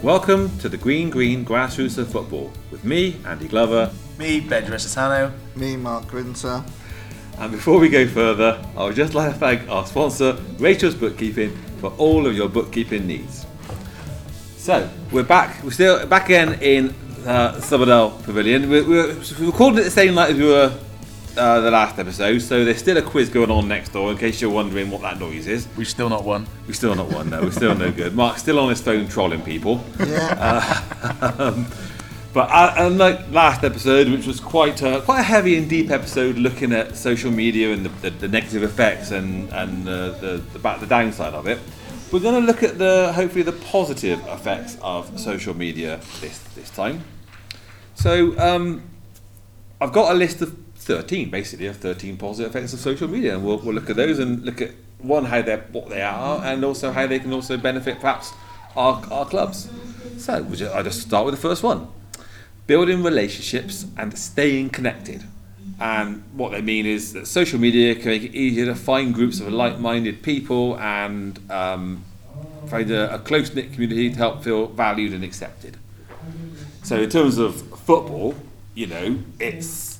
Welcome to the Green Grassroots of Football with me, Andy Glover. Me, Ben Resitano. Me, Mark Grinter. And before we go further, I would just like to thank our sponsor, Rachel's Bookkeeping, for all of your bookkeeping needs. So, we're back. We're still back again in Somerdale Pavilion. We're recording it the same night as we were the last episode, so there's still a quiz going on next door in case you're wondering what that noise is. We've still not won. We're still not won, no. We're still no good. Mark's still on his phone trolling people. Yeah. But unlike last episode, which was quite a heavy and deep episode looking at social media and the negative effects and the downside of it, we're going to look at hopefully the positive effects of social media this time. So I've got a list of 13 positive effects of social media, and we'll look at those and look at what they are, and also how they can also benefit perhaps our clubs. So I just start with the first one. Building relationships and staying connected. And what they mean is that social media can make it easier to find groups of like-minded people and find a close-knit community to help feel valued and accepted. So in terms of football, it's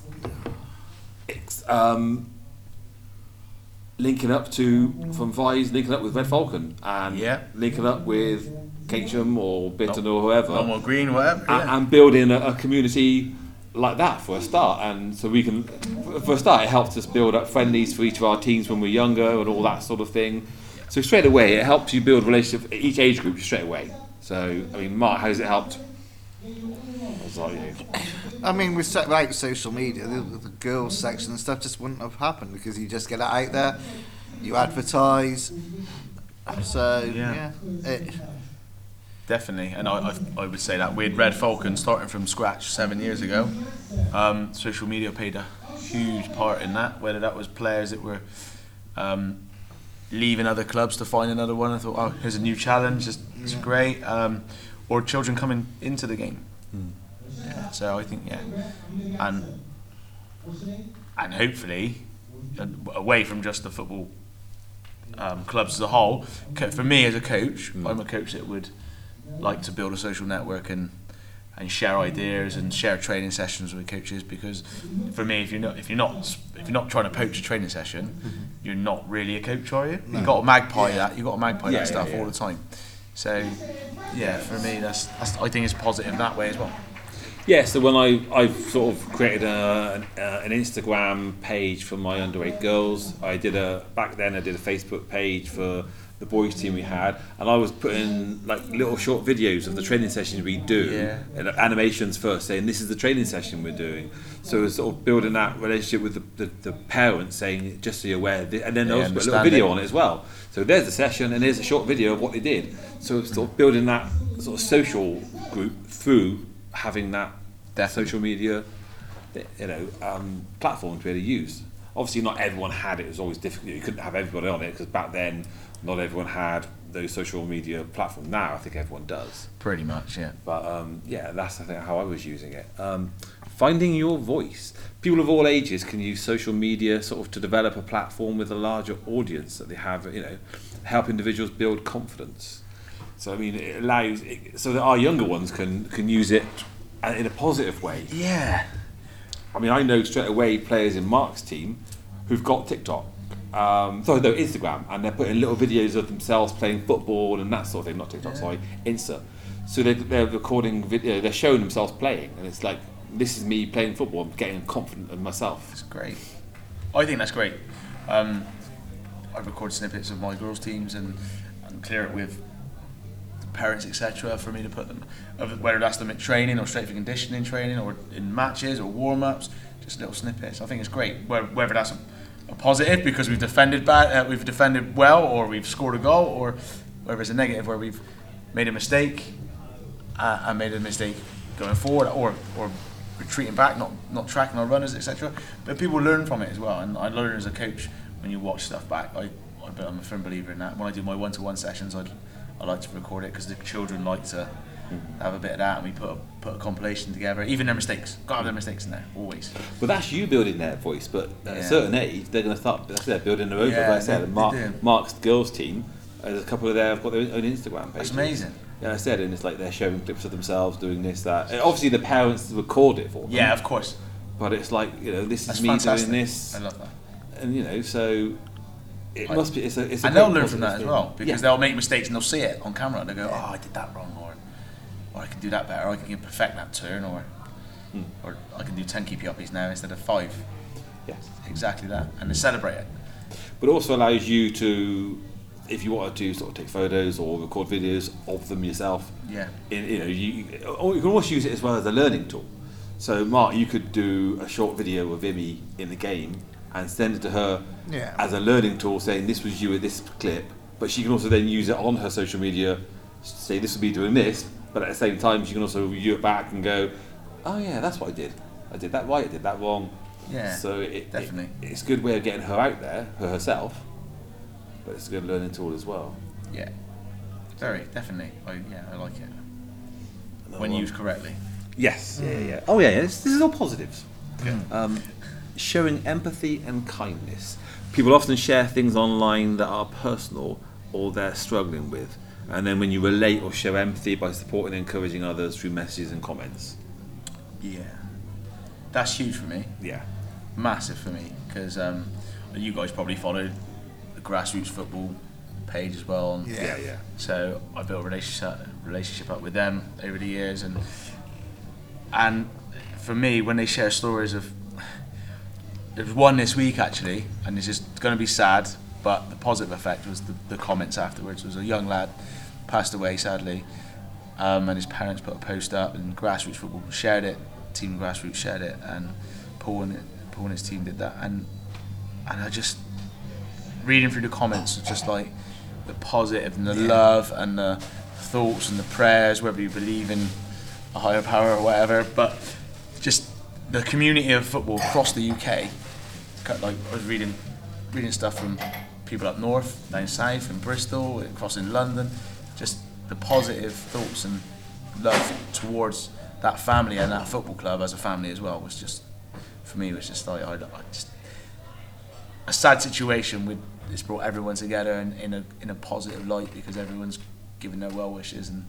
linking up from Vise, linking up with Red Falcon, and linking up with Keynsham or Bitton or whoever, or Green, whatever, and building a community like that for a start. And so we can, for a start, it helps us build up friendlies for each of our teams when we're younger and all that sort of thing. So straight away, it helps you build relationships at each age group straight away. So, I mean, Mark, how has it helped? I mean, with social media, the girls section and stuff just wouldn't have happened because you just get it out there, you advertise. So, definitely. And I would say that with Red Falcon starting from scratch 7 years ago, social media played a huge part in that, whether that was players that were leaving other clubs to find another one. I thought, oh, here's a new challenge, it's great. Or children coming into the game. Yeah, so I think, and hopefully, away from just the football clubs as a whole, for me as a coach, I'm a coach that would like to build a social network and share ideas and share training sessions with coaches, because for me, if you're not trying to poach a training session, you're not really a coach, are you? You've got to magpie that stuff all the time. So for me, that's I think it's positive that way as well. Yeah, so when I've sort of created an Instagram page for my under-8 girls. I did a Facebook page for the boys team we had, and I was putting like little short videos of the training sessions we do, and animations first, saying this is the training session we're doing. So it's sort of building that relationship with the parents, saying just so you're aware, and then also put a little video on it as well. So there's the session, and there's a short video of what they did. So it's sort of building that sort of social group through having that social media, platform to be able to use. Obviously, not everyone had it. It was always difficult. You couldn't have everybody on it because back then, not everyone had those social media platforms. Now, I think everyone does. Pretty much, yeah. But that's I think how I was using it. Finding your voice. People of all ages can use social media sort of to develop a platform with a larger audience that they have. Help individuals build confidence. So I mean, it allows so that our younger ones can use it in a positive way. Yeah. I mean, I know straight away players in Mark's team who've got TikTok, Instagram, and they're putting little videos of themselves playing football and that sort of thing. Not TikTok, sorry, Insta. So they're recording video, they're showing themselves playing, and it's like, this is me playing football. I'm getting confident in myself. That's great. I think that's great. I record snippets of my girls' teams and clear it with parents, etc., for me to put them, whether that's them at training or strength and conditioning training or in matches or warm-ups, just little snippets. I think it's great, whether that's a positive because we've defended well, or we've scored a goal, or whether it's a negative where we've made a mistake and made a mistake going forward, or retreating back, not tracking our runners, etc. But people learn from it as well, and I learn as a coach when you watch stuff back. I'm a firm believer in that. When I do my one-to-one sessions, I like to record it because the children like to have a bit of that, and we put a compilation together. Even their mistakes, got to have their mistakes in there always. Well, that's you building their voice, but at a certain age, they're going to start building their own. Like I said, Mark's girls team, there's a couple of there have got their own Instagram page. That's amazing. I said, and it's like they're showing clips of themselves doing this, that. And obviously, the parents record it for them. Yeah, of course. But it's like, this That's is me fantastic. doing this, I love that. and so it must be. It's a And great they'll learn from that as positive well, thing. because Yeah. they'll make mistakes and they'll see it on camera and they'll go, oh, I did that wrong, or I can do that better, or I can perfect that turn, or I can do 10 keepy uppies now instead of 5. Yes. Exactly that, and they celebrate it. But it also allows you to, if you wanted to sort of take photos or record videos of them yourself. Yeah. Or you can also use it as well as a learning tool. So Mark, you could do a short video of Imi in the game and send it to her as a learning tool, saying this was you at this clip. But she can also then use it on her social media, say this will be doing this. But at the same time, she can also view it back and go, oh yeah, that's what I did. I did that right. I did that wrong. Yeah. So definitely. it's a good way of getting her out there for herself. But it's a good learning tool as well. Yeah. Very, definitely. I like it. Another When one. used correctly. Yes. Yeah. Oh yeah. This is all positives. Good. Showing empathy and kindness. People often share things online that are personal or they're struggling with, and then when you relate or show empathy by supporting and encouraging others through messages and comments. Yeah. That's huge for me. Yeah. Massive for me, because you guys probably followed the grassroots football page as well. Yeah. So I built a relationship up with them over the years, and for me, when they share stories of, there was one this week actually, and it's just going to be sad, but the positive effect was the comments afterwards. It was a young lad, passed away sadly, and his parents put a post up, and grassroots football shared it, Team Grassroots shared it, and Paul and his team did that, and I just, reading through the comments, was just like the positive and the love and the thoughts and the prayers, whether you believe in a higher power or whatever, but just the community of football across the UK. Like I was reading stuff from people up north, down south, in Bristol, across in London, just the positive thoughts and love towards that family and that football club as a family as well was just, for me, was just like I just a sad situation with. It's brought everyone together in a positive light, because everyone's giving their well wishes and.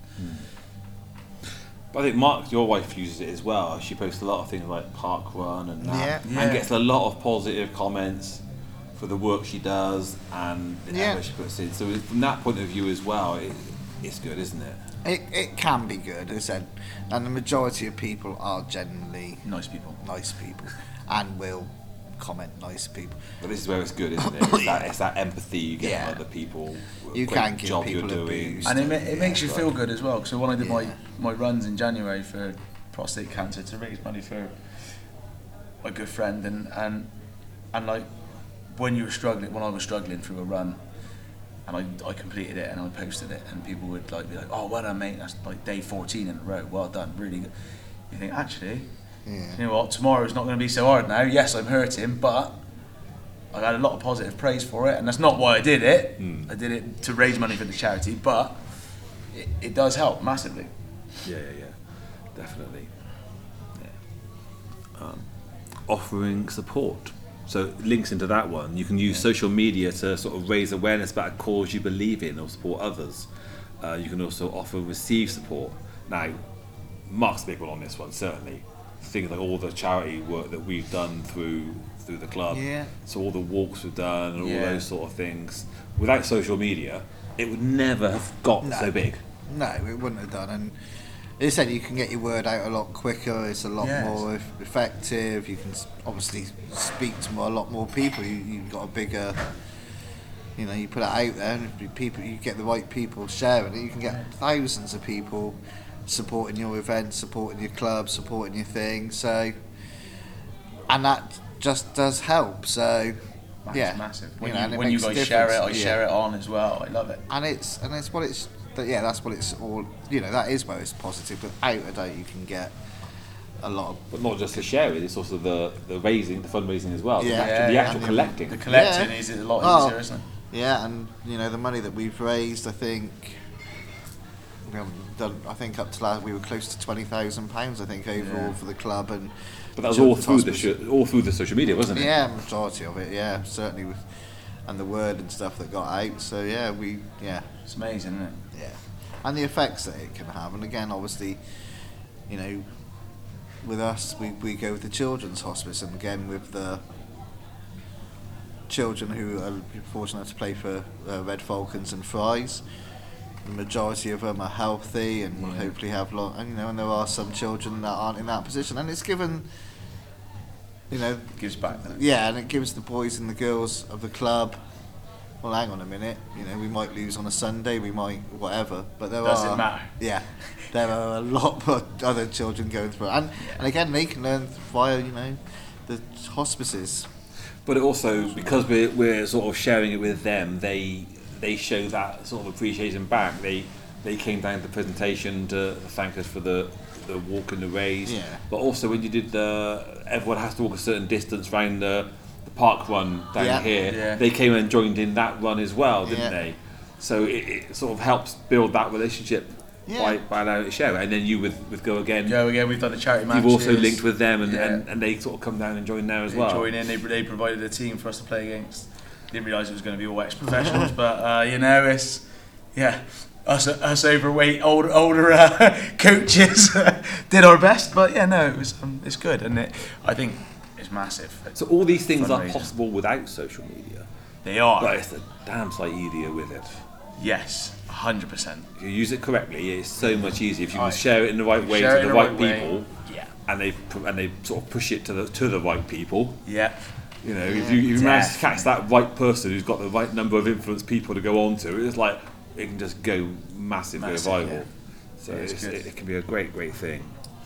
But I think Mark, your wife, uses it as well. She posts a lot of things like Park Run and that, Yeah. and gets a lot of positive comments for the work she does and the effort she puts in. So from that point of view as well, it's good, isn't it? It can be good, as I said, and the majority of people are generally Nice people. and will comment nice people. But this is where it's good, isn't it? It's that empathy you get from other people. You great can give job people you're a doing. boost. And it makes you Yeah. feel good as well. So when I did Yeah. my runs in January for prostate cancer to raise money for a good friend, and like when I was struggling through a run, and I completed it and I posted it, and people would like be like, oh well done mate, that's like day 14 in a row, well done, really good. You think actually, you know what, tomorrow's not going to be so hard now. Yes, I'm hurting, but I had a lot of positive praise for it, and that's not why I did it. I did it to raise money for the charity, but it does help massively. Yeah, definitely. Yeah. Offering support. So links into that one. You can use social media to sort of raise awareness about a cause you believe in or support others. You can also offer and receive support. Now, Mark's a big one on this one, certainly. Things like all the charity work that we've done through the club. Yeah. So all the walks we've done and all Yeah. those sort of things. Without social media, it would never have got so big. No, it wouldn't have done. And as I said, you can get your word out a lot quicker. It's a lot more effective. You can obviously speak to a lot more people. You've got a bigger, you put it out there, and if you get the right people sharing it, you can get thousands of people supporting your event, supporting your club, supporting your thing. So, and that just does help. So, That's massive. When and it when you makes a guys share it, I difference. share it on as well. I love it. And it's what it's. That's what it's all. That is where it's positive. Without a doubt, you can get a lot of. But not just the sharing, it's also the raising, the fundraising as well. Yeah. The actual and collecting. The collecting is a lot easier, isn't it? Yeah, and the money that we've raised, I think we haven't done. I think up to last we were close to £20,000. I think overall for the club, and But that was all through the social media, wasn't it? Yeah, majority of it. Yeah, certainly and the word and stuff that got out. So It's amazing, isn't it? yeah. and the effects that it can have. And again, obviously, you know, with us, we go with the children's hospice, and again with the children who are fortunate to play for Red Falcons and Fries. The majority of them are healthy and hopefully have and you know, and there are some children that aren't in that position, and it's given, you know, Gives back. yeah, and it gives the boys and the girls of the club. Well, hang on a minute. You know, we might lose on a Sunday, we might whatever, but Doesn't matter. Yeah, there are a lot more other children going through, and again they can learn via, you know, the hospices. But it also, because we're sort of sharing it with them, they show that sort of appreciation back. They came down to the presentation to thank us for the walk in the race. Yeah. But also when you did everyone has to walk a certain distance around the park run down here, they came and joined in that run as well, didn't they? So it sort of helps build that relationship by allowing it to share it. And then you with Go Again. Go Again, we've done the charity matches. You've also linked with them and they sort of come down and join there as well. Join in, they provided a team for us to play against. Didn't realise it was going to be all ex-professionals, but you know, it's us overweight older coaches did our best, but yeah, no, it's good, and I think it's massive. So all these things are possible without social media. They are, but it's a damn sight easier with it. Yes, 100%. If you use it correctly, it's so much easier. If you can share it in the right way to the right people, and they sort of push it to the right people. Yeah. You know, if you manage to catch that right person who's got the right number of influence people to go on to, it's like it can just go massive go viral. Yeah. So it can be a great thing.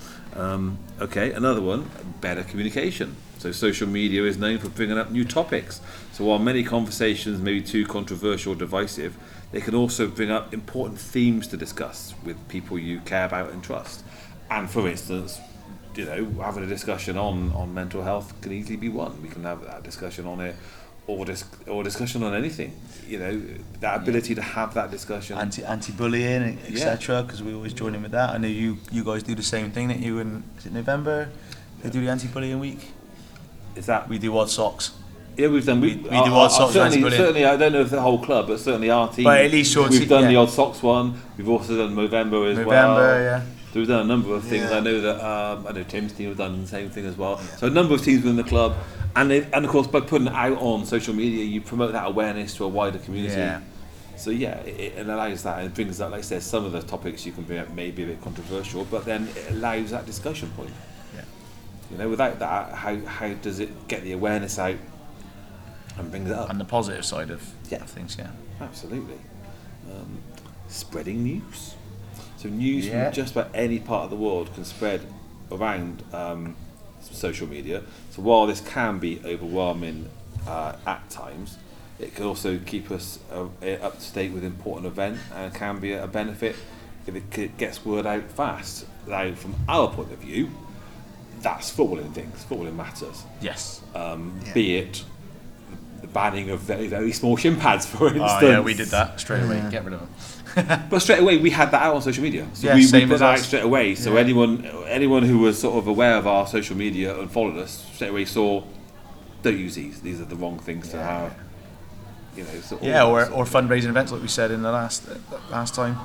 Okay, another one, better communication. So social media is known for bringing up new topics. So while many conversations may be too controversial or divisive, they can also bring up important themes to discuss with people you care about and trust. And for instance, you know, having a discussion on mental health can easily be one. We can have that discussion on it, or discussion on anything. You know, that ability to have that discussion. Anti-bullying, etc. Because we always join in with that. I know you guys do the same thing. That you in is it November? They do the anti-bullying week. Is that we do odd socks? Yeah, we've done. We do odd socks. Certainly, I don't know if the whole club, but certainly our team. But at least we've done the odd socks one. We've also done November as well. Yeah. So we've done a number of things. I know that Tim's team have done the same thing as well. So a number of teams within the club, and of course by putting it out on social media, you promote that awareness to a wider community. Yeah. So it allows that, and it brings that, like I said, some of the topics you can bring up may be a bit controversial, but then it allows that discussion point. Yeah. You know, without that, how does it get the awareness out and brings it up? And the positive side of things, Absolutely. Spreading news. So news from just about any part of the world can spread around social media. So while this can be overwhelming at times, it can also keep us up to date with important events, and can be a benefit if it gets word out fast. Now, from our point of view, that's footballing things. Footballing matters. Yes. Be it the banning of very, very small shin pads, for instance. Oh yeah, we did that straight away. Get rid of them. But straight away we had that out on social media, so we put that out straight away. So anyone who was sort of aware of our social media and followed us straight away saw, don't use these. These are the wrong things to have. You know. So or fundraising events like we said in the last time.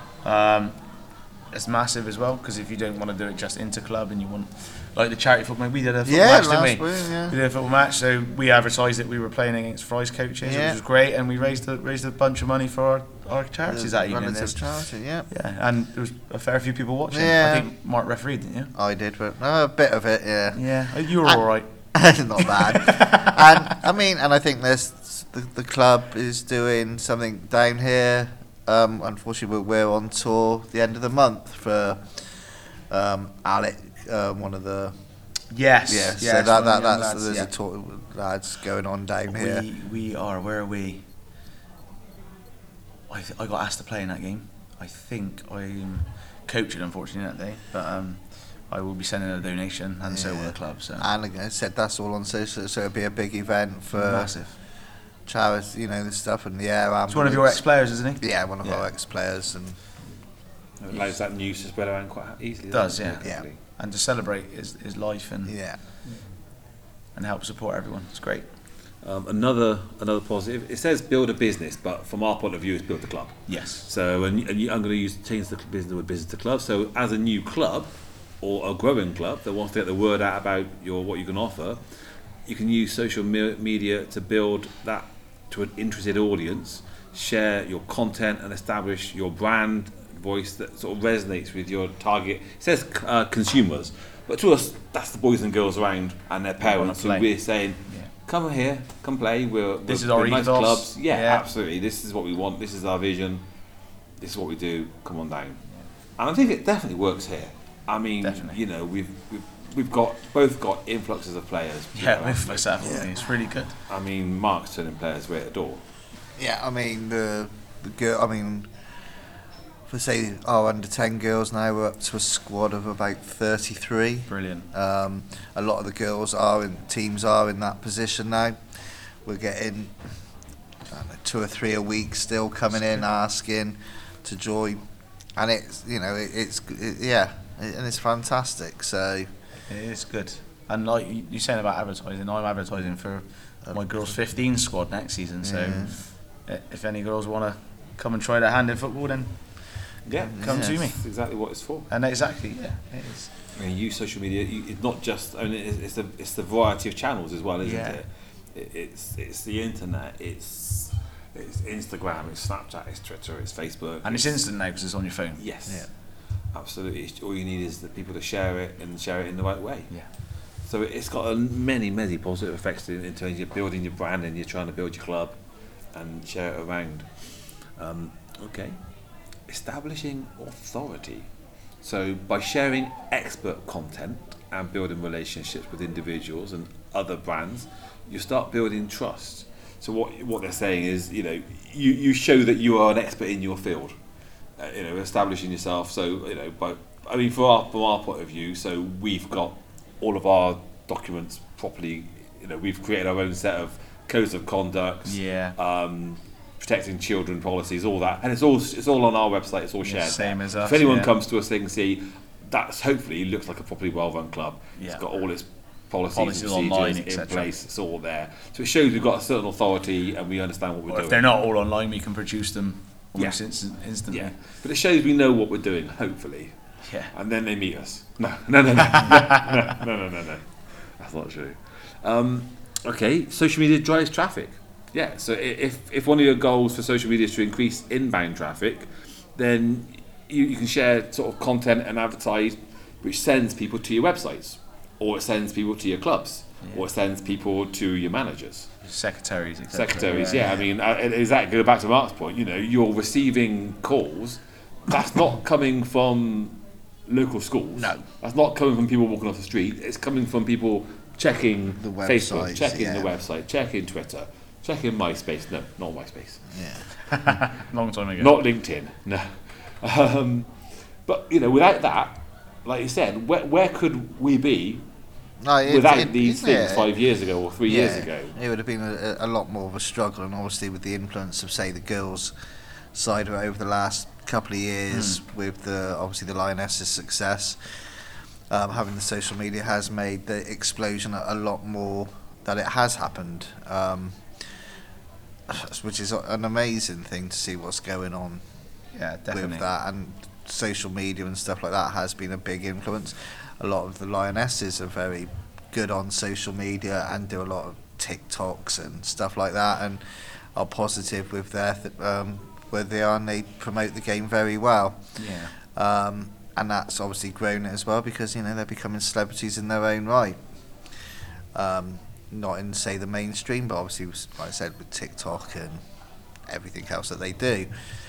It's massive as well, because if you don't want to do it just inter club and you want, like the charity football, we did a football match, didn't we? We did a football match, so we advertised that we were playing against Fry's coaches, which was great, and we raised a bunch of money for our charities that evening. Charity, and there was a fair few people watching. I think Mark refereed, didn't you? I did, but a bit of it, Yeah, you were all right. Not bad. and I think the club is doing something down here. Unfortunately, we're on tour the end of the month for Alec, one of the yes. So that's there's a tour with lads going on down here. We are. Where are we? I got asked to play in that game. I think I'm coaching, unfortunately, that day, but I will be sending a donation, and so will the club. So, and like I said, that's all on social, so it'll be a big event for massive. Charity, you know, the stuff, and it's one of your ex-players, isn't he? Yeah, one of our ex-players, and it allows that news to spread around quite easily. It does, yeah. And to celebrate his life and help support everyone. It's great. Another positive. It says build a business, but from our point of view, it's build a club. Yes. So, I'm going to change the business to club. So, as a new club or a growing club that wants to get the word out about what you can offer, you can use social media to build that to an interested audience, share your content, and establish your brand voice that sort of resonates with your target. It says consumers, but to us, that's the boys and girls around and their parents who we're saying, come here, come play. We're our nice ethos. Clubs. Yeah, absolutely. This is what we want. This is our vision. This is what we do. Come on down. And I think it definitely works here. I mean, you know, we've both got influxes of players. Yeah, it's really good. I mean, Mark's turning players we adore. Yeah, I mean the girl. I mean, for say our under 10 girls now, we're up to a squad of about 33. Brilliant. A lot of the girls teams are in that position now. We're getting 2 or 3 a week still coming in asking to join, and it's and it's fantastic. So it is good. And like you're saying about advertising, I'm advertising for my girls 15 squad next season. So if any girls want to come and try their hand in football, then come to me. That's exactly what it's for. And it is. I mean, use social media. It's not just. I mean, it's the variety of channels as well, isn't it? It's the internet. It's Instagram. It's Snapchat. It's Twitter. It's Facebook. And it's instant now because it's on your phone. Yes. Yeah. Absolutely. All you need is the people to share it and share it in the right way. Yeah. So it's got many positive effects in terms of building your brand and you're trying to build your club and share it around. Okay. Establishing authority. So by sharing expert content and building relationships with individuals and other brands, you start building trust. So what they're saying is, you know, you show that you are an expert in your field. Establishing yourself. So from our point of view, so we've got all of our documents properly. You know, we've created our own set of codes of conduct. Protecting children policies, all that, and it's all on our website. It's all shared. Same as us. If anyone comes to us, they can see that's hopefully looks like a properly well-run club. It's got all its policies and procedures online, in place. It's all there, so it shows we've got a certain authority and we understand what we're doing. If they're not all online, we can produce them almost instantly. Yeah, but it shows we know what we're doing. Hopefully. Yeah. And then they meet us. No. That's not true. Okay, social media drives traffic. Yeah, so if one of your goals for social media is to increase inbound traffic, then you can share sort of content and advertise which sends people to your websites, or it sends people to your clubs, or it sends people to your managers. Secretaries, etc. Secretaries, I mean, exactly, go back to Mark's point, you know, you're receiving calls, that's not coming from local schools. No. That's not coming from people walking off the street, it's coming from people checking the Facebook, checking the website, checking Twitter. Check in MySpace. No, not MySpace. Yeah. Long time ago. Not LinkedIn. No. But, you know, without that, like you said, where could we be without these things 5 years ago or 3 years ago? It would have been a lot more of a struggle, and obviously with the influence of, say, the girls' side of it over the last couple of years with the Lionesses' success, having the social media has made the explosion a lot more that it has happened. Which is an amazing thing to see what's going on with that, and social media and stuff like that has been a big influence. A lot of the Lionesses are very good on social media and do a lot of TikToks and stuff like that, and are positive with their where they are, and they promote the game very well. And that's obviously grown it as well, because, you know, they're becoming celebrities in their own right. Not in, say, the mainstream, but obviously, like I said, with TikTok and everything else that they do.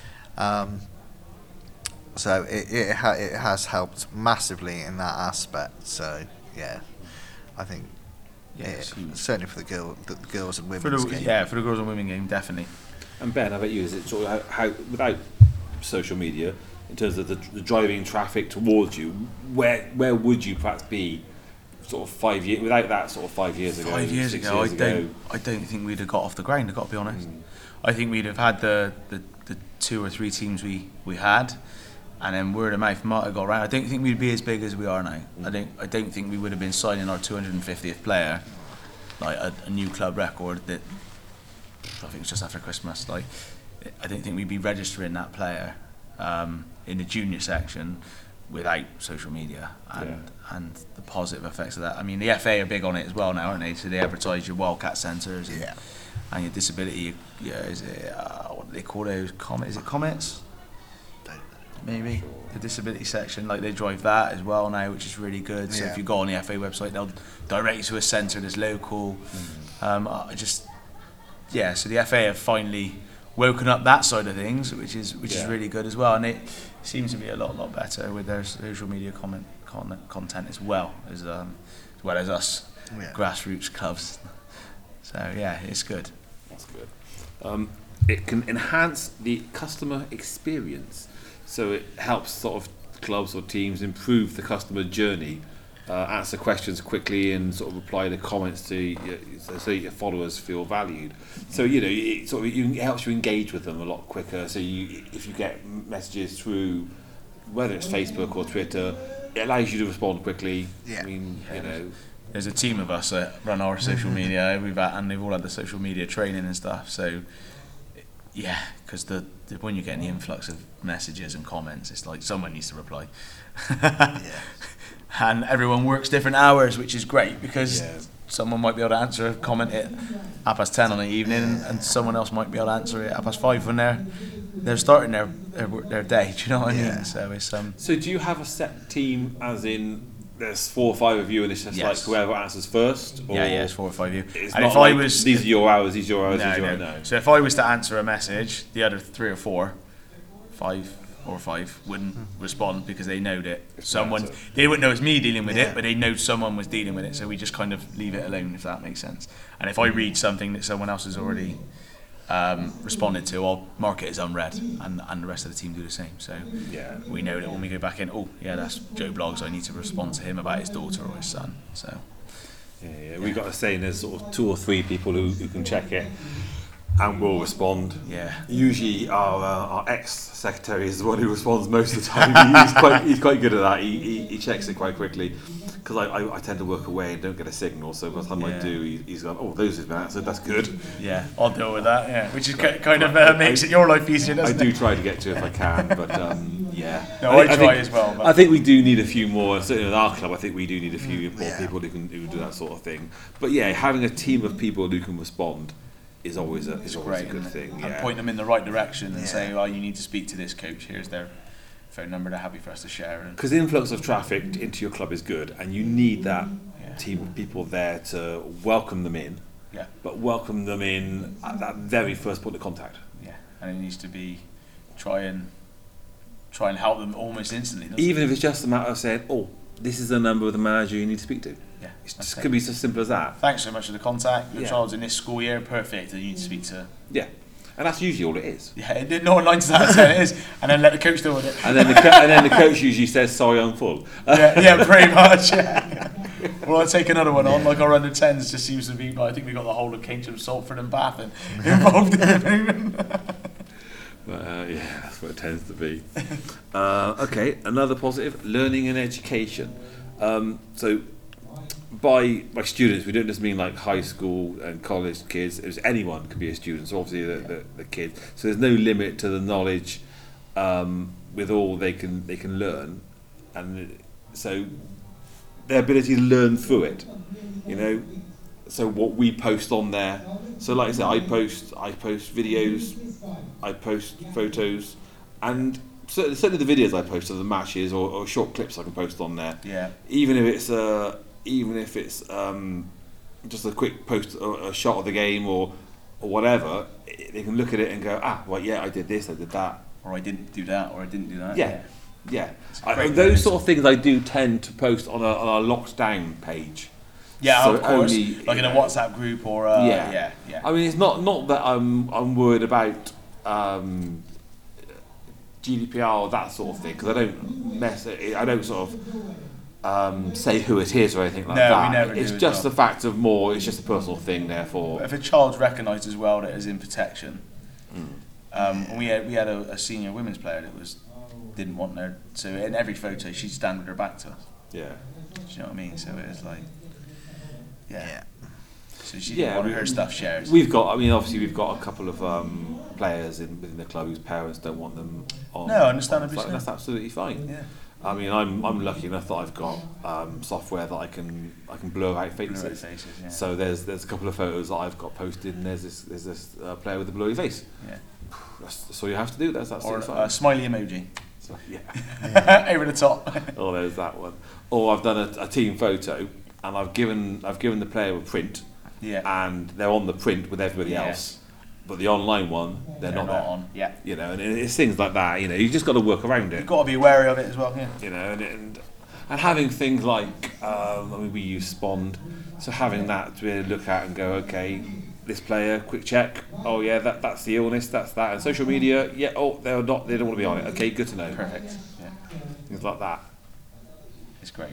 So it has helped massively in that aspect. So I think certainly for the girls and women's game. Yeah, for the girls and women game, definitely. And Ben, how about you? Is it sort of how without social media, in terms of the driving traffic towards you, where would you perhaps be? Sort of 5 years without that, sort of 5 years ago. 5 years ago, I don't think we'd have got off the ground. I've got to be honest. I think we'd have had the 2 or 3 teams we had, and then word of mouth might have got around. I don't think we'd be as big as we are now. I don't think we would have been signing our 250th player like a new club record that I think it was just after Christmas. Like, I don't think we'd be registering that player in the junior section without social media and the positive effects of that. I mean, the FA are big on it as well now, aren't they? So they advertise your Wildcat centres and your disability. Is it what do they call those? Is it Comets? Maybe the disability section, like they drive that as well now, which is really good. So if you go on the FA website, they'll direct you to a centre that's local. So the FA have finally woken up that side of things, which is really good as well, and it seems to be a lot better with their social media content as well as us grassroots clubs. So it's good. That's good. It can enhance the customer experience, so it helps sort of clubs or teams improve the customer journey, answer questions quickly, and sort of reply to comments so your followers feel valued. So it helps you engage with them a lot quicker. So if you get messages through, whether it's Facebook or Twitter, it allows you to respond quickly. I mean, there's a team of us that run our social media. And they've all had the social media training and stuff. So because when you're getting the influx of messages and comments, it's like someone needs to reply. And everyone works different hours, which is great, because someone might be able to answer a comment at 10:30 on the evening, and someone else might be able to answer it at 5:30 when they're starting their day. Do you know what I mean? So it's So do you have a set team, as in there's 4 or 5 of you, and it's just like whoever answers first? Or it's 4 or 5 of you. It's and not these are your hours, these are your hours, no. So if I was to answer a message, the other 3 or 4, 5 or 5 wouldn't respond, because they know that they wouldn't know it's me dealing with it, but they know someone was dealing with it, so we just kind of leave it alone, if that makes sense. And if I read something that someone else has already responded to, I'll mark it as unread, and the rest of the team do the same. So we know that when we go back in, that's Joe Blogs, I need to respond to him about his daughter or his son. So we've got a saying, there's sort of 2 or 3 people who can check it and will respond. Usually our ex-secretary is the one who responds most of the time. He's quite good at that. He checks it quite quickly, because I tend to work away and don't get a signal, so by the time I do, he's gone, those have been answered, that's good. I'll deal with that, which is kind of makes it your life easier, doesn't it? I do try to get to it if I can, but I try as well. But I think we do need a few more, certainly with our club, I think we do need a few more people who do that sort of thing. But having a team of people who can respond is always a good thing. And point them in the right direction and say, you need to speak to this coach, here's their phone number, they're happy for us to share. Because the influx of traffic into your club is good, and you need that team of people there to welcome them in, but welcome them in at that very first point of contact. And it needs to be try and help them almost instantly. Even if it's just a matter of saying, this is the number of the manager you need to speak to. It just could be so simple as that. Thanks so much for the contact. Your child's in this school year, perfect. You need to speak to. And that's usually all it is. No one likes that. It is, and then let the coach deal with it. And then the coach usually says, "Sorry, I'm full." Pretty much. Well, I'll take another one on. Like our under 10s just seems to be. I think we got the whole of Cambridge, Salford, and Bath involved in it. That's what it tends to be. Okay, another positive: learning and education. So, by students, we don't just mean like high school and college kids. Anyone can be a student. So obviously the kids. So there's no limit to the knowledge with all they can learn, and so their ability to learn through it. So what we post on there. So like I said, I post videos, I post photos, and certainly the videos I post are the matches or short clips I can post on there. Even if it's just a quick post or a shot of the game or whatever, they can look at it and go, I did this, I did that, or I didn't do that, or I didn't do that. Those sort of things I do tend to post on a locked down page. Of course. Like in a WhatsApp group or I mean, it's not that I'm worried about GDPR or that sort of thing, because I don't sort of say who it is or anything like that. We never it's do just the fact of it's just a personal thing, therefore. But if a child's recognised as well that is in protection, we had a senior women's player that didn't want her, so in every photo she'd stand with her back to us. Yeah. Do you know what I mean? So it was like, So she didn't want her stuff shared. We've got a couple of players within the club whose parents don't want them on. No, understandably so. That's absolutely fine. Yeah. I mean, I'm lucky enough that I've got software that I can blur out faces. Yeah. So there's a couple of photos that I've got posted, and there's this player with a blurry face. Yeah. That's all you have to do. That's absolutely fine. Or a smiley emoji. So, yeah. Over the top. Oh, there's that one. Or I've done a team photo, and I've given the player a print. Yeah. And they're on the print with everybody else. But the online one, they're not on. Yeah. You know, and it's things like that. You know, you just got to work around it. You've got to be wary of it as well. Yeah. You know, and having things like we use Spond, so having that to really look at and go, okay, this player, quick check. Oh yeah, that's the illness. That's that. And social media, yeah. Oh, they're not. They don't want to be on it. Okay, good to know. Perfect. Yeah. Things like that. It's great.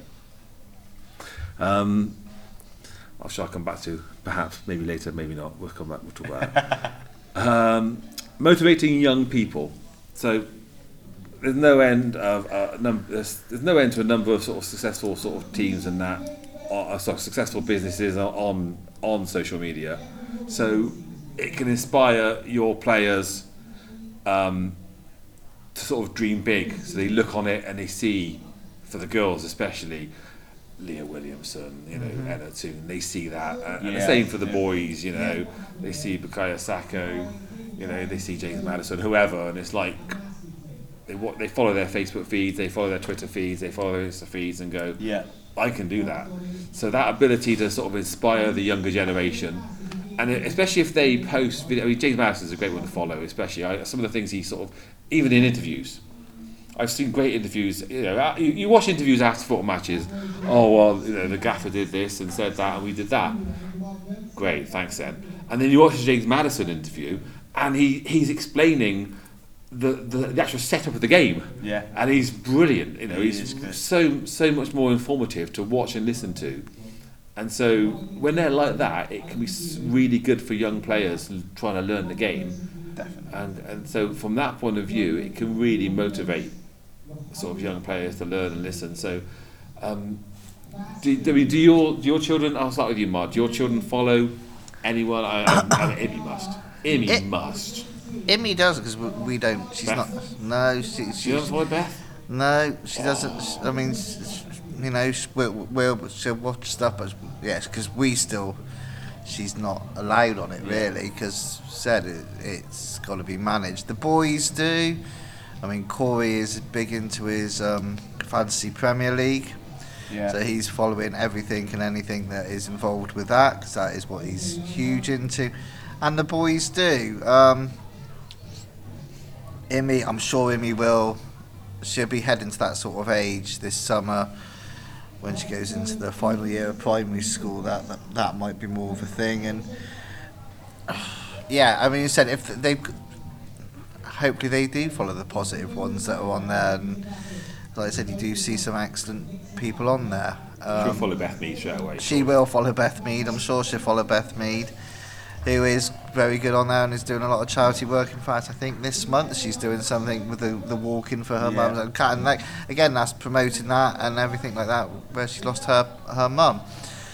I shall come back to perhaps maybe later, maybe not. We'll come back. We'll talk about that. Motivating young people. So there's no end of there's no end to a number of sort of successful sort of teams and that, or sort of successful businesses on social media. So it can inspire your players to sort of dream big. So they look on it and they see, for the girls especially, Leah Williamson, you know, Ella Toon, they see that, and the same for the boys, you know, they see Bukayo Sako, you know, they see James Maddison, whoever, and it's like they follow their Facebook feeds, they follow their Twitter feeds, they follow their Insta feeds, and go, yeah, I can do that. So that ability to sort of inspire the younger generation, and especially if they post video. I mean, James Maddison is a great one to follow, especially some of the things he sort of, even in interviews. I've seen great interviews. You know, you watch interviews after football matches. Oh well, you know, the gaffer did this and said that, and we did that. Great, thanks then. And then you watch the James Maddison interview, and he's explaining the actual setup of the game. Yeah. And he's brilliant. You know, he's good. so much more informative to watch and listen to. And so when they're like that, it can be really good for young players trying to learn the game. Definitely. And so from that point of view, it can really motivate sort of young players to learn and listen. So, do your children? I'll start with you, Mark. Do your children follow anyone? Imi must. Imi must. Imi does, because we don't. She's Beth? not. No, she You don't follow Beth? No, she doesn't. I mean, you know, she'll watch stuff, but yes, because she's not allowed on it really, because it's got to be managed. The boys do. I mean, Corey is big into his fantasy Premier League, so he's following everything and anything that is involved with that, because that is what he's huge into. And the boys do. Imi, I'm sure Imi will. She'll be heading to that sort of age this summer when she goes into the final year of primary school. That might be more of a thing. And yeah, I mean, you said if they, hopefully they do follow the positive ones that are on there. And like I said, you do see some excellent people on there. She'll follow Beth Mead straight away. She will follow Beth Mead. I'm sure she'll follow Beth Mead, who is very good on there and is doing a lot of charity work. In fact, I think this month she's doing something with the walking for her mum and cat, and like again, that's promoting that and everything like that, where she lost her mum.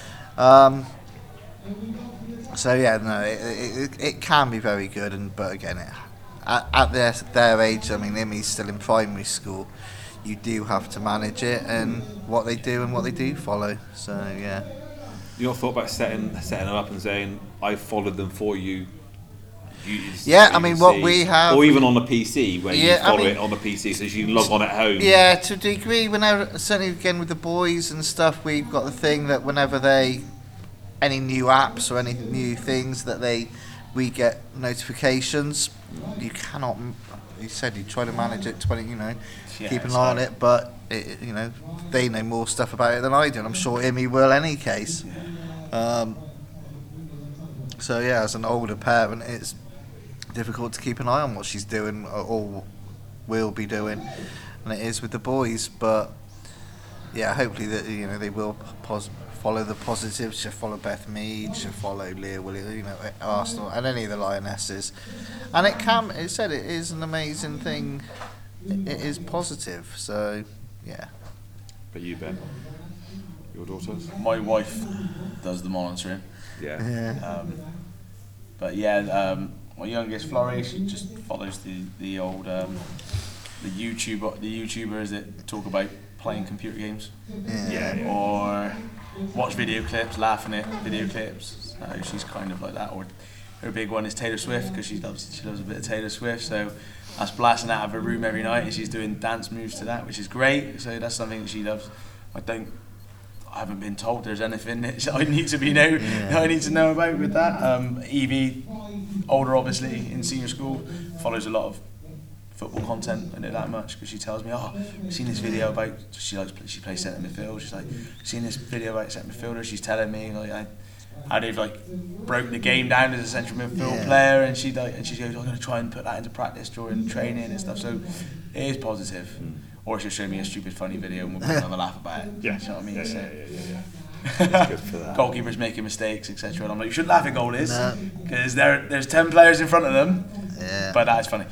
So yeah, no, it can be very good, but again, at their age, I mean, Imi's still in primary school. You do have to manage it and what they do and what they do follow. So yeah. You not thought about setting them up and saying, I followed them for you? I mean, what we have... Or even on the PC, where you follow it on the PC so you can log on at home. Yeah, to a degree, certainly again with the boys and stuff, we've got the thing that whenever any new apps or any new things that we get notifications, you cannot... You said you try to manage it, keep an eye on it, but they know more stuff about it than I do, and I'm sure Imi will any case. So yeah, as an older parent, it's difficult to keep an eye on what she's doing or will be doing, and it is with the boys. But yeah, hopefully that they will follow the positives. She'll follow Beth Mead, she'll follow Leah Williams, Arsenal, and any of the Lionesses. And it said it is an amazing thing. It is positive. So yeah. But you, Ben, Your daughters? My wife does the monitoring. Yeah. But my youngest Florrie, she just follows the old the YouTubers that talk about playing computer games. Yeah. Or watch video clips, laughing at video clips. So she's kind of like that. Or her big one is Taylor Swift, because she loves a bit of Taylor Swift. So that's blasting out of her room every night, and she's doing dance moves to that, which is great. So that's something that she loves. I haven't been told there's anything that I need to know about with that. Evie, older obviously, in senior school, follows a lot of football content. I know that much because she tells me, I've seen this video about, she plays centre midfield. She's like, seen this video about centre midfielder. She's telling me like how they've like broke the game down as a central midfield player, and she goes, I'm going to try and put that into practice during training and stuff. So it is positive. Or she'll show me a stupid funny video and we'll have a laugh about it. Yeah. You know what I mean? Yeah. That's good for that. Goalkeepers making mistakes, etc. And I'm like, you shouldn't laugh at goalies because there's 10 players in front of them. Yeah. But that's funny.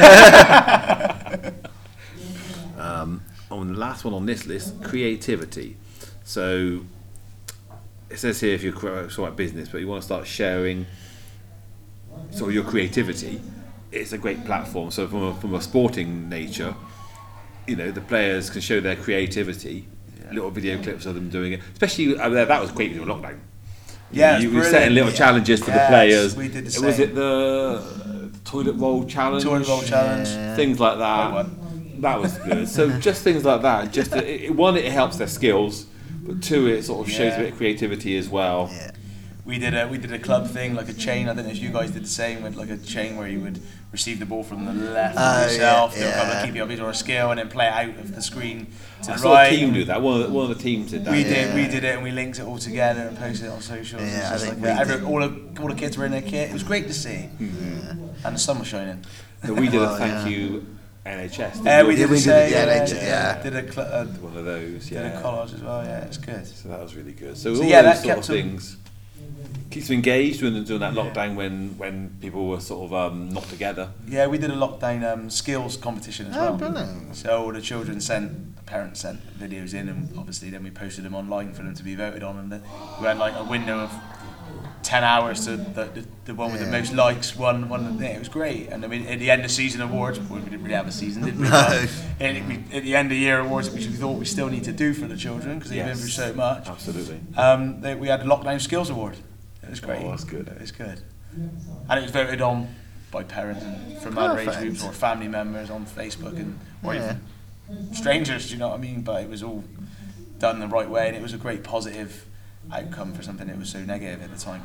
On the last one on this list, creativity. So it says here if you're sort of business, but you want to start sharing sort of your creativity, it's a great platform. So from a sporting nature, the players can show their creativity. Little video clips of them doing it, especially that was great during lockdown. Yeah, you were setting little challenges for the players. We did the same. Was it the toilet roll challenge? Things like that. That was good. So just things like that. Just one, it helps their skills, but two, it sort of shows a bit of creativity as well. Yeah. We did a club thing, like a chain. I don't know if you guys did the same, with like a chain where you would receive the ball from the left of yourself, do a couple of keeping up or a skill, and then play it out of the screen to the right. I saw a team do that. One of the teams did that. We did it, and we linked it all together and posted it on socials. Yeah, all the kids were in their kit. It was great to see, and the sun was shining. So we did a thank you NHS. We did NHS. Did a one of those. Did a collage as well. Yeah, it's good. So that was really good. So all those sort of things. Keeps them engaged during that lockdown when people were sort of not together. Yeah, we did a lockdown skills competition as well. Brilliant. So all the parents sent videos in, and obviously then we posted them online for them to be voted on, and we had like a window of 10 hours to the one with the most likes won. It was great. And I mean, at the end of season awards, we didn't really have a season, did we? No. At the end of year awards, which we thought we still need to do for the children because they've been through so much. Absolutely. We had the lockdown skills award. It was great. Oh, that's good. It was good. And it was voted on by parents and from other age groups or family members on Facebook or even strangers, do you know what I mean? But it was all done the right way, and it was a great positive outcome for something that was so negative at the time.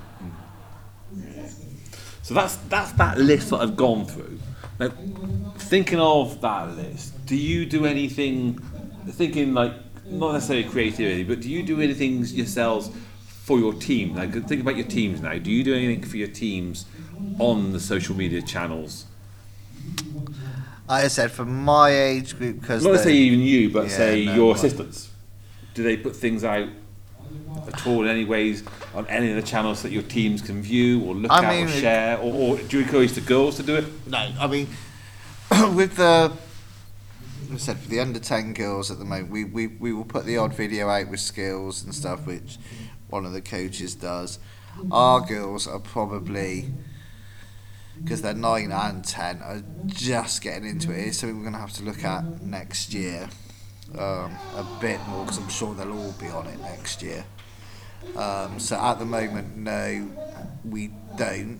So that's that list that I've gone through. Now, thinking of that list, do you do anything, thinking like, not necessarily creativity, but do you do anything yourselves for your team? Like, think about your teams now. Do you do anything for your teams on the social media channels? Like I said, for my age group, because not say even you, but say your assistants. Do they put things out at all in any ways on any of the channels that your teams can view or look at or share, or do you encourage the girls to do it? No, I mean, with the, like I said, for the under 10 girls at the moment, we will put the odd video out with skills and stuff, which one of the coaches does. Our girls are probably, because they're 9 and 10, are just getting into it. It's something we're going to have to look at next year a bit more, because I'm sure they'll all be on it next year. So at the moment, no, we don't.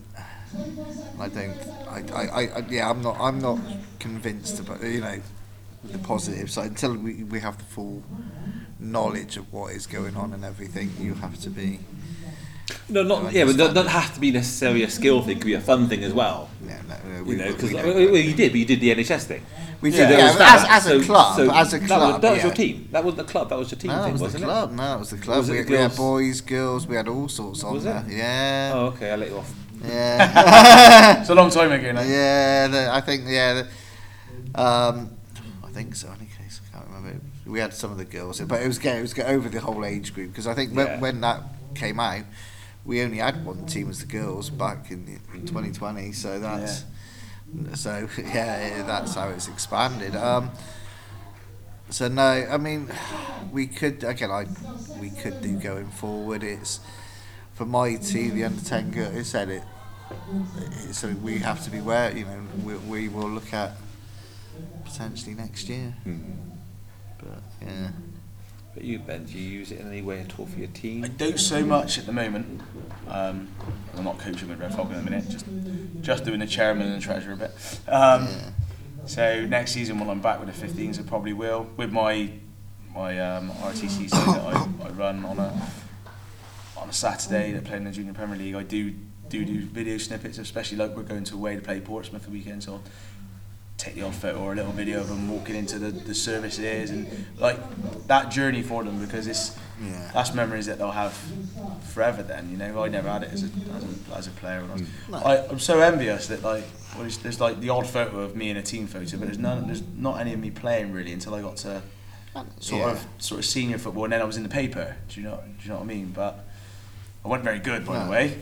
I'm not convinced about, the positive side. Until we have the full knowledge of what is going on and everything, you have to be. No, but that has to be necessarily a skill thing. It could be a fun thing as well. Yeah, because you did the NHS thing. We did, as a club. That was your team. That wasn't the club. That was your team thing, wasn't it? No, that was the club. We had boys, girls. We had all sorts on there. Yeah. Oh, okay. I'll let you off. Yeah. It's a long time ago now. Yeah, I think. Yeah. I think so. In any case, I can't remember. We had some of the girls, but it was over the whole age group, because I think when that came out, we only had one team as the girls back in 2020. So that's that's how it's expanded. So no, I mean, we could we could do going forward. It's for my team, the under 10 girl. It said it. It's something we have to be aware. You know, we will look at potentially next year. But yeah. But you, Ben, do you use it in any way at all for your team? I don't so much at the moment. I'm not coaching with Red Falcon at the minute. Just doing the chairman and treasurer a bit. So next season when I'm back with the 15s, I probably will. With my RTC side that I run on a Saturday, that play in the Junior Premier League, I do video snippets, especially like we're going to away to play Portsmouth the weekend, so I'll take the odd photo or a little video of them walking into the services and like that journey for them, because that's memories that they'll have forever then, you know. I never had it as a player when I'm so envious that like there's like the odd photo of me in a team photo, but there's not any of me playing really until I got to sort of senior football, and then I was in the paper. Do you know what I mean? But I wasn't very good, by the way.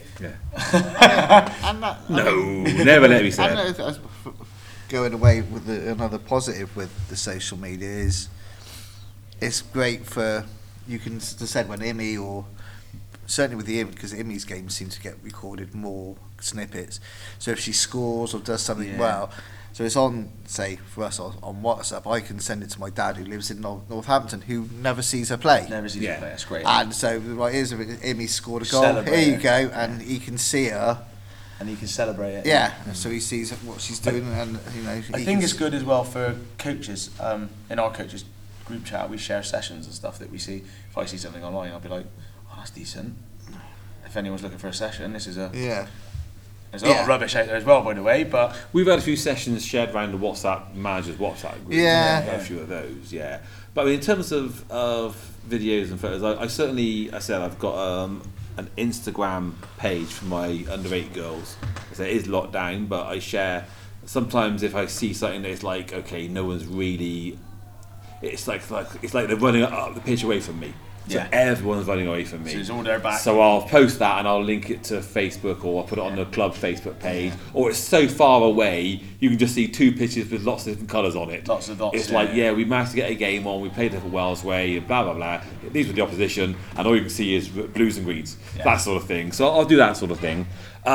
Never let me say that. Going away with another positive with the social media is it's great for, you can, as I said, when Imi, or certainly with the Imi, because Imi's games seem to get recorded more snippets, so if she scores or does something well, so it's on, say for us on WhatsApp, I can send it to my dad who lives in Northampton, who never sees her play. Her play, that's great. And so here's Imi scored a goal, here you go, and he can see her. And he can celebrate it. Yeah, so he sees what she's doing, and you know. I think it's good as well for coaches. In our coaches group chat, we share sessions and stuff that we see. If I see something online, I'll be like, "Oh, that's decent." If anyone's looking for a session, this is a There's a lot of rubbish out there as well, by the way. But we've had a few sessions shared around the WhatsApp managers WhatsApp group. A few of those. Yeah, but I mean, in terms of videos and photos, I certainly, I've got an Instagram page for my under-8 girls. So it is locked down, but I share sometimes if I see something that is like, okay, no one's really, it's like they're running up the pitch away from me. So everyone's running away from me. So it's all their back. So I'll post that and I'll link it to Facebook, or I'll put it on the club Facebook page. Or it's so far away, you can just see two pictures with lots of different colours on it. Lots of dots. It's like, we managed to get a game on, we played it for Wells Way, blah, blah, blah. These were the opposition, and all you can see is blues and greens. That sort of thing. So I'll do that sort of thing.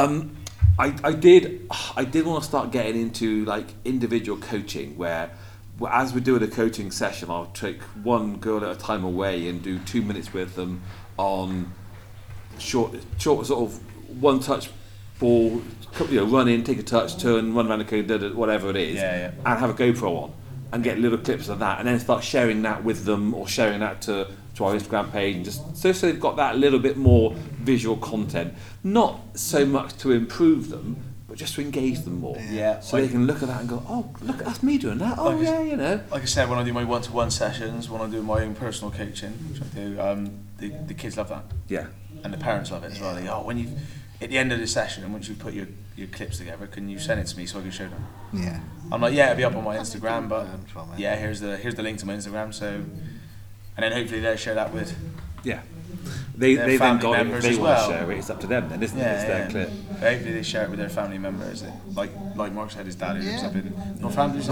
I did want to start getting into like individual coaching, where as we're doing a coaching session, I'll take one girl at a time away and do 2 minutes with them on short sort of one touch ball, run in, take a touch, turn, run around the code, whatever it is, and have a GoPro on and get little clips of that, and then start sharing that with them, or sharing that to our Instagram page, and just so they've got that little bit more visual content, not so much to improve them, but just to engage them more. So they can look at that and go, oh, look, that's me doing that. Oh, Like I said, when I do my one-to-one sessions, when I do my own personal coaching, which I do, the kids love that. Yeah. And the parents love it as well. They go, when you, at the end of the session, and once you put your clips together, can you send it to me so I can show them? Yeah. I'm like, it'll be up on my Instagram, but here's the link to my Instagram. So, and then hopefully they'll share that with. Yeah. They then got it. If they want to share it, it's up to them then, isn't it? It's their clip. Hopefully they share it with their family members. Like Mark said, his dad lives up in Northampton.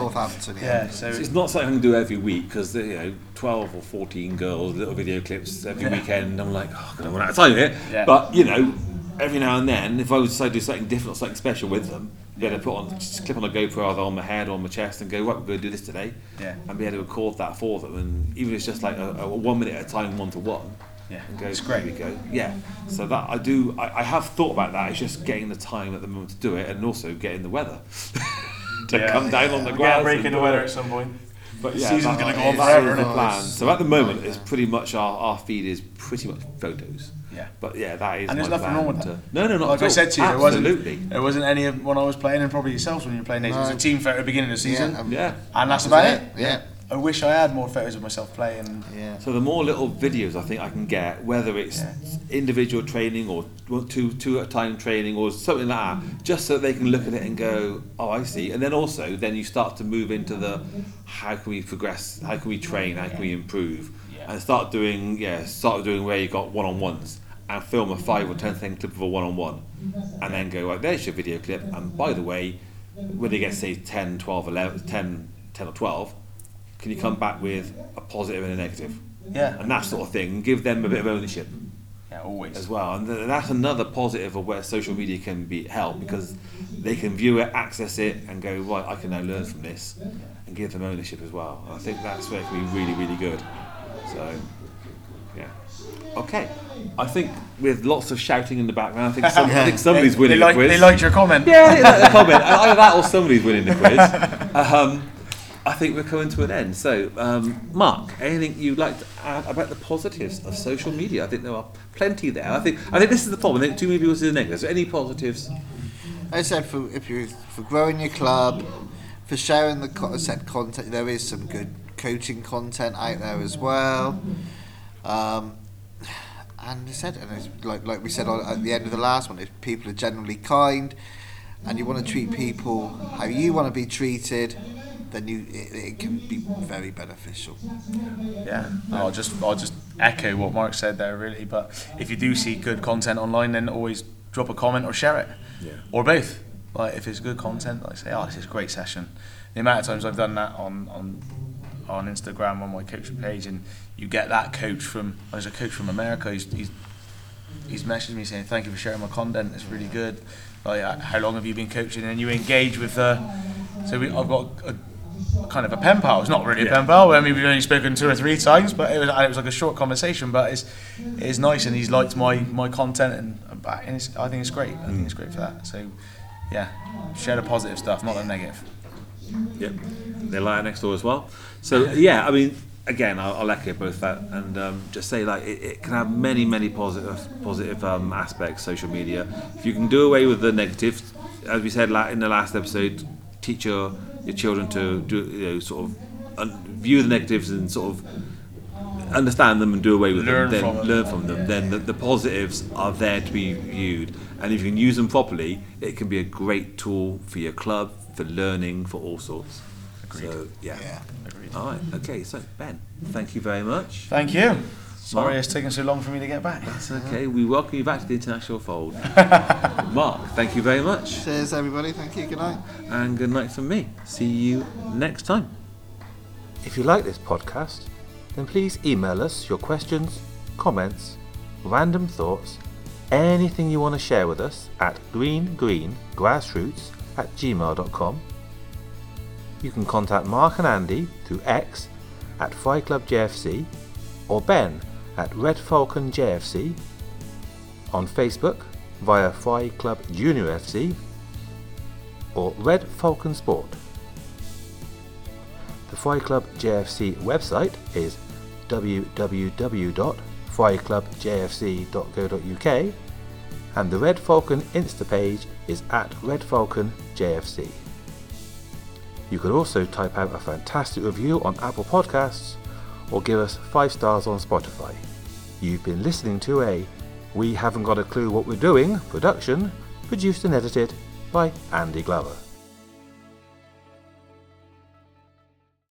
So it's not something I can do every week, because 12 or 14 girls, little video clips every weekend. I'm like, I'm going to run out of time here. Yeah. But every now and then, if I was to do something different or something special with them, be able to clip on a GoPro either on my head or on my chest and go, right, we're going to do this today, and be able to record that for them. And even if it's just like a 1 minute at a time, one-to-one. And go, it's great. Here we go. So that I have thought about that. It's just getting the time at the moment to do it, and also getting the weather to come down on the grass. Breaking the weather at some point. But the season's going to go on forever. The plan. So at the moment, it's pretty much our feed is pretty much photos. But that is. And there's nothing wrong with that. No, not like at all. I said to you, absolutely. There wasn't any of when I was playing, and probably yourselves when you were playing. It was a team photo at the beginning of the season. And that's about it. Yeah. I wish I had more photos of myself playing. So the more little videos I think I can get, whether it's individual training or two at a time training or something like that, just so they can look at it and go, oh, I see. And then also, then you start to move into the how can we progress, how can we train, how can we improve, and start doing where you got one-on-ones and film a 5 or 10 second clip of a one-on-one, and then go, right, there's your video clip. And by the way, when they get say 10 or 12, can you come back with a positive and a negative? Yeah. And that sort of thing, and give them a bit of ownership Yeah, always. as well. And that's another positive of where social media can be helped, because they can view it, access it, and go, right, I can now learn from this, and give them ownership as well. And I think that's where it can be really, really good. So, yeah. Okay. I think with lots of shouting in the background, I think somebody's winning the quiz. They liked your comment. Yeah, they like the comment. Either that or somebody's winning the quiz. I think we're coming to an end. So, Mark, anything you'd like to add about the positives of social media? I think there are plenty there. I think this is the problem. I think too many people see the negatives. So any positives? I said for growing your club, for sharing the content, there is some good coaching content out there as well. And I said, and it's like we said at the end of the last one, if people are generally kind, and you want to treat people how you want to be treated, then it can be very beneficial. Yeah, I'll just echo what Mark said there, really. But if you do see good content online, then always drop a comment or share it, or both. Like if it's good content, like say, this is a great session. The amount of times I've done that on Instagram on my coaching page, and you get that coach there's a coach from America. He's messaged me saying thank you for sharing my content. It's really good. Like how long have you been coaching? And you engage with I've got a kind of a pen pal. It's not really a pen pal. I mean, we've only spoken 2 or 3 times, but it was like a short conversation. But it's nice, and he's liked my content, and I think it's great. I think it's great for that. So yeah, share the positive stuff, not the negative. Yep, they lie next door as well. So yeah, I mean, again, I'll echo both that, and just say like it can have many positive aspects. Social media, if you can do away with the negatives, as we said in the last episode, teach your children to do sort of view the negatives and sort of understand them and do away with them. Learn from them. Then the positives are there to be viewed, and if you can use them properly, it can be a great tool for your club, for learning, for all sorts. Agreed. So yeah. Agreed. All right. Okay. So Ben, thank you very much. Thank you. Sorry it's taken so long for me to get back. That's okay. We welcome you back to the international fold. Mark, thank you very much. Cheers, everybody. Thank you. Good night. And good night from me. See you next time. If you like this podcast, then please email us your questions, comments, random thoughts, anything you want to share with us at greengrassroots@gmail.com. You can contact Mark and Andy through X at Fry Club JFC or Ben at Red Falcon JFC, on Facebook via Fry Club Junior FC or Red Falcon Sport. The Fry Club JFC website is www.fryclubjfc.co.uk, and the Red Falcon Insta page is at Red Falcon JFC. You could also type out a fantastic review on Apple Podcasts or give us 5 stars on Spotify. You've been listening to a We Haven't Got a Clue What We're Doing production, produced and edited by Andy Glover.